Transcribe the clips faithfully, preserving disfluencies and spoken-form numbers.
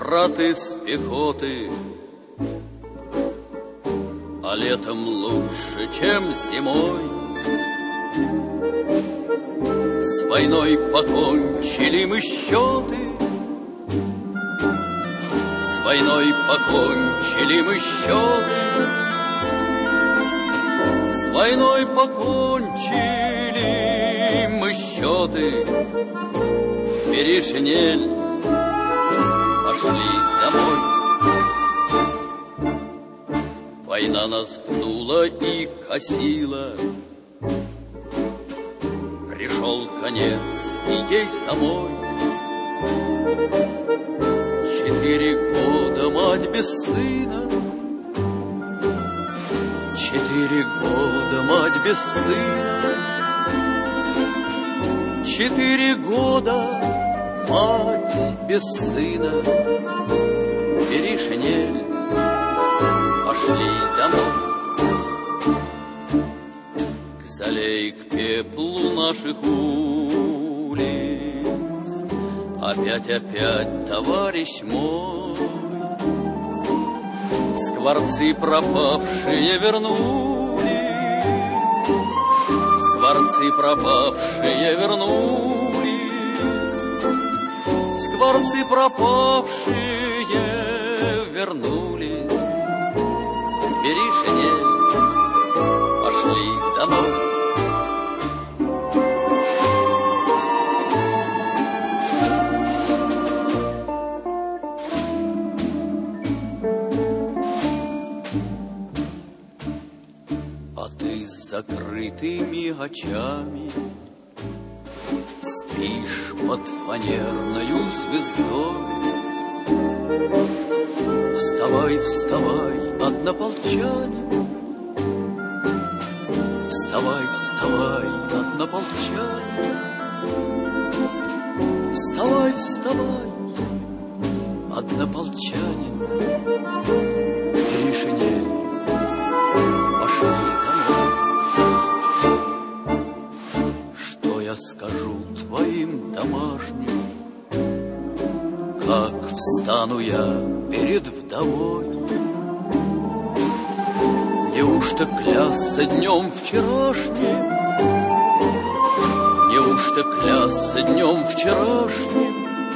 брат из пехоты, а летом лучше, чем зимой. С войной покончили мы счеты, с войной покончили мы счеты, с войной покончили мы счеты. Бери шинель, пошли домой. Война нас гнула и косила, пришел конец и ей самой. Четыре года мать без сына, четыре года мать без сына, четыре года мать без сына. Бери шинель, пошли домой. К соле и к пеплу наших улиц опять-опять, товарищ мой, скворцы пропавшие вернулись, скворцы пропавшие вернулись, скворцы пропавшие вернулись. Бери шинель, пошли домой. А ты с закрытыми очами спишь под фанерною звездой. Вставай, вставай, однополчанин, вставай, вставай, однополчанин, вставай, вставай, однополчанин. Бери шинель, пошли домой. Что я скажу твоим домашним, как встану я перед вдовой? Неужто клясться днем вчерашним? Неужто клясться днем вчерашним?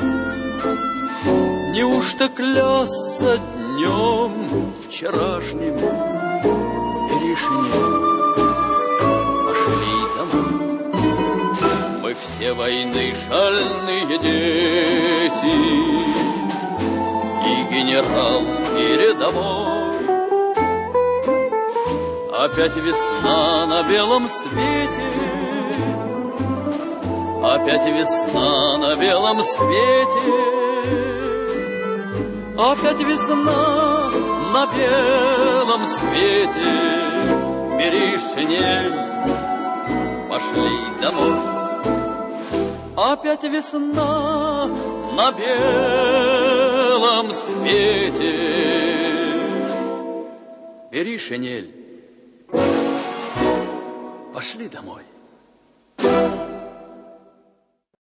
Неужто клясться днем вчерашним? Бери шинель, пошли домой. Мы все войны шальные дети, и генерал, и рядовой. Опять весна на белом свете, опять весна на белом свете, опять весна на белом свете. Бери шинель, пошли домой. Опять весна на белом свете. Бери шинель, пошли домой.